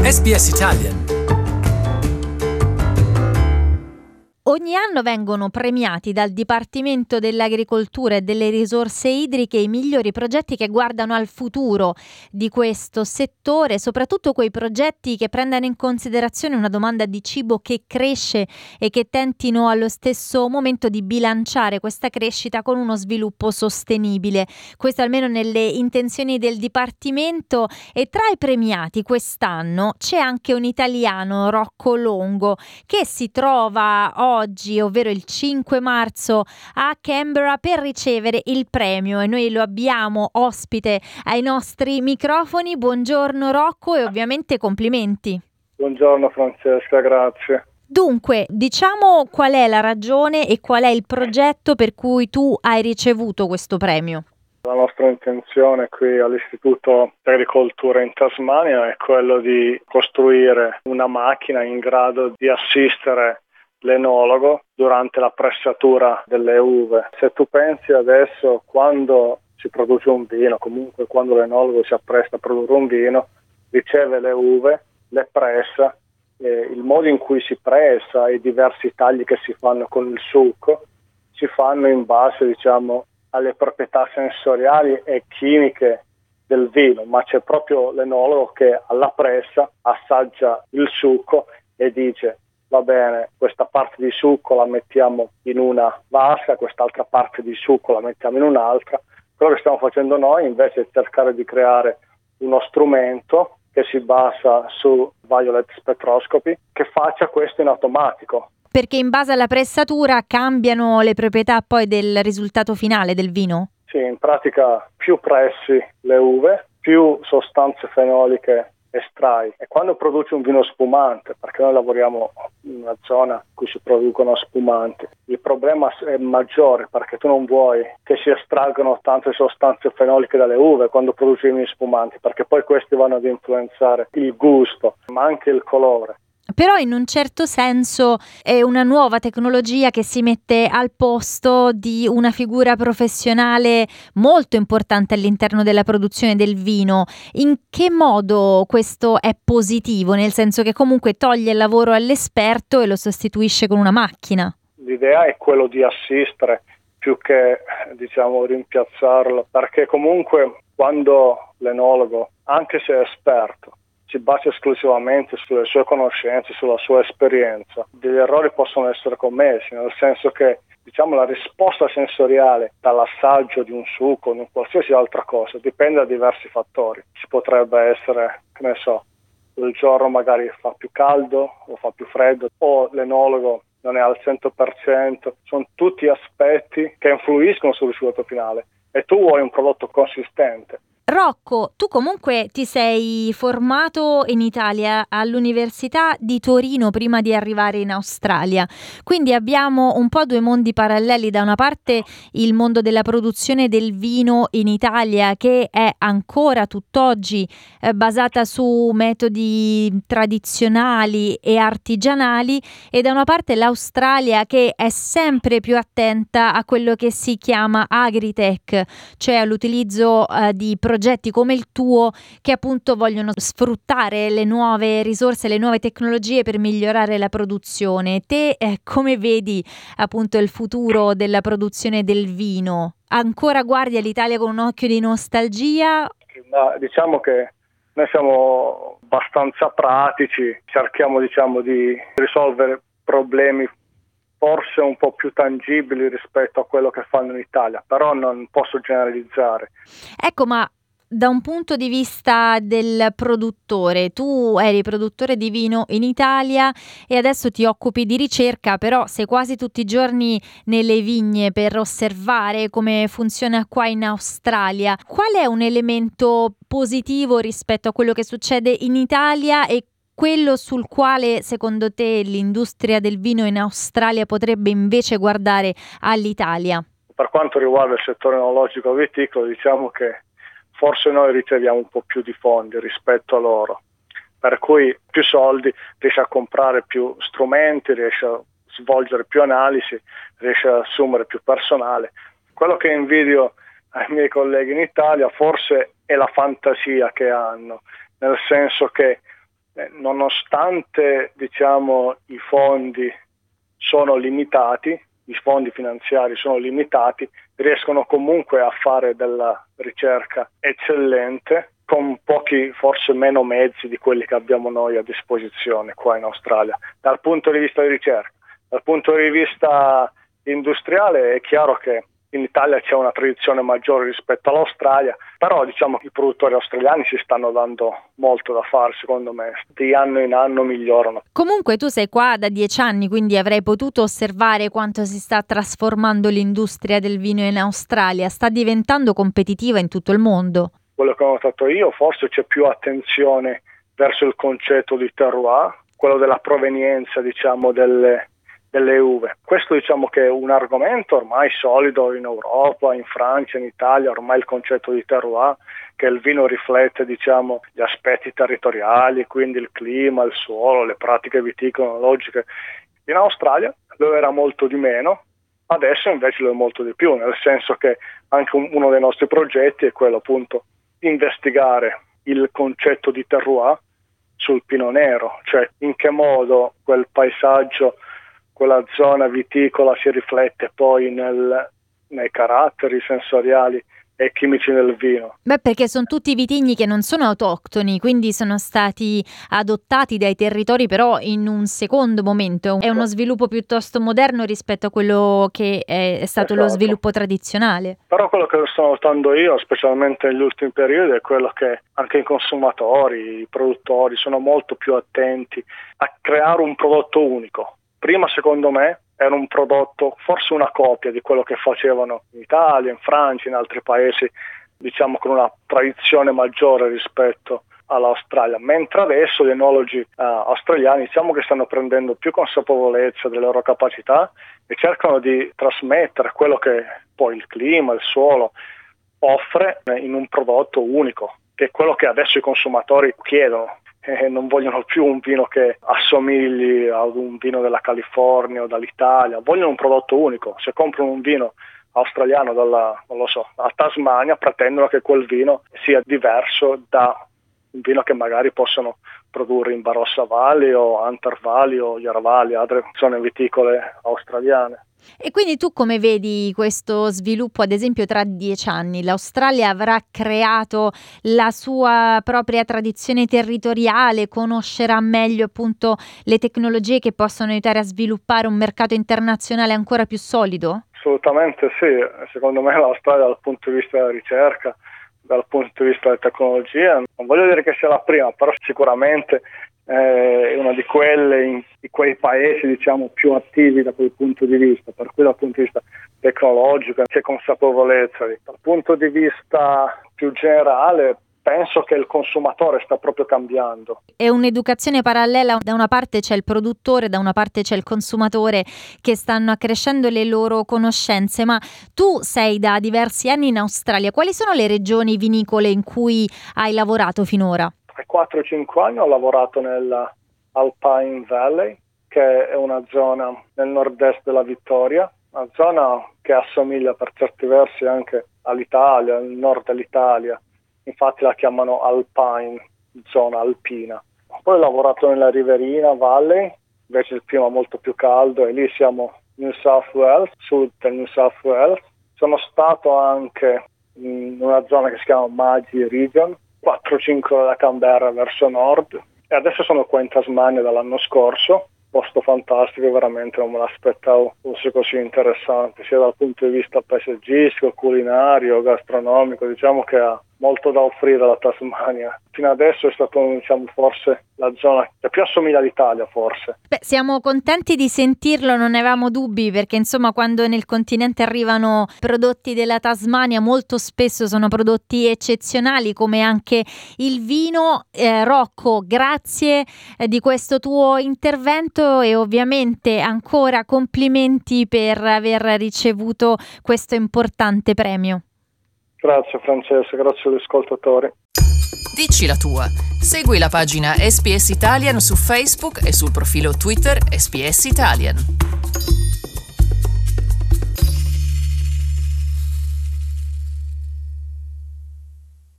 SBS Italian. Ogni anno vengono premiati dal Dipartimento dell'Agricoltura e delle Risorse Idriche i migliori progetti che guardano al futuro di questo settore, soprattutto quei progetti che prendano in considerazione una domanda di cibo che cresce e che tentino allo stesso momento di bilanciare questa crescita con uno sviluppo sostenibile. Questo almeno nelle intenzioni del Dipartimento. E tra i premiati quest'anno c'è anche un italiano, Rocco Longo, che si trova oggi, ovvero il 5 marzo, a Canberra per ricevere il premio, e noi lo abbiamo ospite ai nostri microfoni. Buongiorno Rocco e ovviamente complimenti. Buongiorno Francesca, grazie. Dunque, diciamo qual è la ragione e qual è il progetto per cui tu hai ricevuto questo premio. La nostra intenzione qui all'Istituto di Agricoltura in Tasmania è quello di costruire una macchina in grado di assistere l'enologo durante la pressatura delle uve. Se tu pensi adesso, quando si produce un vino, comunque quando l'enologo si appresta a produrre un vino, riceve le uve, le pressa, il modo in cui si pressa e i diversi tagli che si fanno con il succo si fanno in base, alle proprietà sensoriali e chimiche del vino, ma c'è proprio l'enologo che alla pressa assaggia il succo e dice: va bene, questa parte di succo la mettiamo in una vasca, quest'altra parte di succo la mettiamo in un'altra. Quello che stiamo facendo noi invece è cercare di creare uno strumento che si basa su violet spettroscopy, che faccia questo in automatico. Perché in base alla pressatura cambiano le proprietà poi del risultato finale del vino? Sì, in pratica più pressi le uve, più sostanze fenoliche estrai, e quando produci un vino spumante, perché noi lavoriamo in una zona in cui si producono spumanti, il problema è maggiore perché tu non vuoi che si estraggono tante sostanze fenoliche dalle uve quando produci vini spumanti, perché poi questi vanno ad influenzare il gusto ma anche il colore. Però in un certo senso è una nuova tecnologia che si mette al posto di una figura professionale molto importante all'interno della produzione del vino. In che modo questo è positivo? Nel senso che comunque toglie il lavoro all'esperto e lo sostituisce con una macchina. L'idea è quello di assistere più che rimpiazzarlo, perché comunque quando l'enologo, anche se è esperto, si basa esclusivamente sulle sue conoscenze, sulla sua esperienza, degli errori possono essere commessi, nel senso che la risposta sensoriale dall'assaggio di un succo o di qualsiasi altra cosa dipende da diversi fattori. Ci potrebbe essere, quel giorno magari fa più caldo o fa più freddo, o l'enologo non è al 100%, sono tutti aspetti che influiscono sul risultato finale e tu vuoi un prodotto consistente. Rocco, tu comunque ti sei formato in Italia all'Università di Torino prima di arrivare in Australia, quindi abbiamo un po' due mondi paralleli: da una parte il mondo della produzione del vino in Italia, che è ancora tutt'oggi basata su metodi tradizionali e artigianali, e da una parte l'Australia, che è sempre più attenta a quello che si chiama agritech, cioè all'utilizzo di progetti come il tuo, che appunto vogliono sfruttare le nuove risorse, le nuove tecnologie per migliorare la produzione. Te come vedi appunto il futuro della produzione del vino? Ancora guardi all'Italia con un occhio di nostalgia? Ma diciamo che noi siamo abbastanza pratici, cerchiamo di risolvere problemi forse un po' più tangibili rispetto a quello che fanno in Italia, però non posso generalizzare. Ecco, ma da un punto di vista del produttore, tu eri produttore di vino in Italia e adesso ti occupi di ricerca, però sei quasi tutti i giorni nelle vigne per osservare come funziona qua in Australia. Qual è un elemento positivo rispetto a quello che succede in Italia e quello sul quale secondo te l'industria del vino in Australia potrebbe invece guardare all'Italia? Per quanto riguarda il settore enologico viticolo, diciamo che forse noi riceviamo un po' più di fondi rispetto a loro, per cui più soldi, riesce a comprare più strumenti, riesce a svolgere più analisi, riesce a assumere più personale. Quello che invidio ai miei colleghi in Italia forse è la fantasia che hanno, nel senso che nonostante i fondi sono limitati, i fondi finanziari sono limitati, riescono comunque a fare della ricerca eccellente con pochi, forse meno mezzi di quelli che abbiamo noi a disposizione qua in Australia, dal punto di vista di ricerca. Dal punto di vista industriale è chiaro che in Italia c'è una tradizione maggiore rispetto all'Australia, però i produttori australiani si stanno dando molto da fare, secondo me, di anno in anno migliorano. Comunque tu sei qua da 10 anni, quindi avrai potuto osservare quanto si sta trasformando l'industria del vino in Australia, sta diventando competitiva in tutto il mondo. Quello che ho notato io, forse c'è più attenzione verso il concetto di terroir, quello della provenienza delle uve. Questo che è un argomento ormai solido in Europa, in Francia, in Italia, ormai il concetto di terroir, che il vino riflette gli aspetti territoriali, quindi il clima, il suolo, le pratiche viticolo-enologiche. In Australia lo era molto di meno, adesso invece lo è molto di più, nel senso che anche uno dei nostri progetti è quello appunto di investigare il concetto di terroir sul Pinot Nero, cioè in che modo quel paesaggio, quella zona viticola si riflette poi nei caratteri sensoriali e chimici del vino. Perché sono tutti vitigni che non sono autoctoni, quindi sono stati adottati dai territori però in un secondo momento. È uno sviluppo piuttosto moderno rispetto a quello che è stato lo sviluppo tradizionale. Però quello che sto notando io, specialmente negli ultimi periodi, è quello che anche i consumatori, i produttori sono molto più attenti a creare un prodotto unico. Prima, secondo me, era un prodotto, forse una copia di quello che facevano in Italia, in Francia, in altri paesi, con una tradizione maggiore rispetto all'Australia. Mentre adesso gli enologi australiani, che stanno prendendo più consapevolezza delle loro capacità e cercano di trasmettere quello che poi il clima, il suolo offre in un prodotto unico, che è quello che adesso i consumatori chiedono. Non vogliono più un vino che assomigli ad un vino della California o dall'Italia, vogliono un prodotto unico. Se comprano un vino australiano dalla Tasmania, pretendono che quel vino sia diverso da un vino che magari possono produrre in Barossa Valley o Hunter Valley o Yarra Valley, altre zone viticole australiane. E quindi tu come vedi questo sviluppo, ad esempio, tra 10 anni? L'Australia avrà creato la sua propria tradizione territoriale, conoscerà meglio appunto le tecnologie che possono aiutare a sviluppare un mercato internazionale ancora più solido? Assolutamente sì, secondo me l'Australia dal punto di vista della ricerca, dal punto di vista della tecnologia, non voglio dire che sia la prima, però sicuramente è una di quei paesi più attivi da quel punto di vista, per cui dal punto di vista tecnologico c'è consapevolezza. Dal punto di vista più generale penso che il consumatore sta proprio cambiando. È un'educazione parallela, da una parte c'è il produttore, da una parte c'è il consumatore che stanno accrescendo le loro conoscenze, ma tu sei da diversi anni in Australia, quali sono le regioni vinicole in cui hai lavorato finora? Per 4-5 anni ho lavorato nella Alpine Valley, che è una zona nel nord-est della Victoria, una zona che assomiglia per certi versi anche all'Italia, al nord dell'Italia, infatti la chiamano Alpine, zona alpina. Poi ho lavorato nella Riverina Valley, invece il clima è molto più caldo e lì siamo New South Wales, sud del New South Wales. Sono stato anche in una zona che si chiama Mudgee Region, 4-5 ore da Canberra verso nord, e adesso sono qua in Tasmania dall'anno scorso, posto fantastico, veramente non me l'aspettavo fosse così interessante, sia dal punto di vista paesaggistico, culinario, gastronomico, che ha molto da offrire la Tasmania. Fino adesso è stato forse la zona che più assomiglia all'Italia, forse. Siamo contenti di sentirlo, non ne avevamo dubbi, perché quando nel continente arrivano prodotti della Tasmania molto spesso sono prodotti eccezionali, come anche il vino. Rocco, grazie di questo tuo intervento e ovviamente ancora complimenti per aver ricevuto questo importante premio. Grazie Francesca, grazie agli ascoltatori. Dici la tua. Segui la pagina SPS Italian su Facebook e sul profilo Twitter SPS Italian.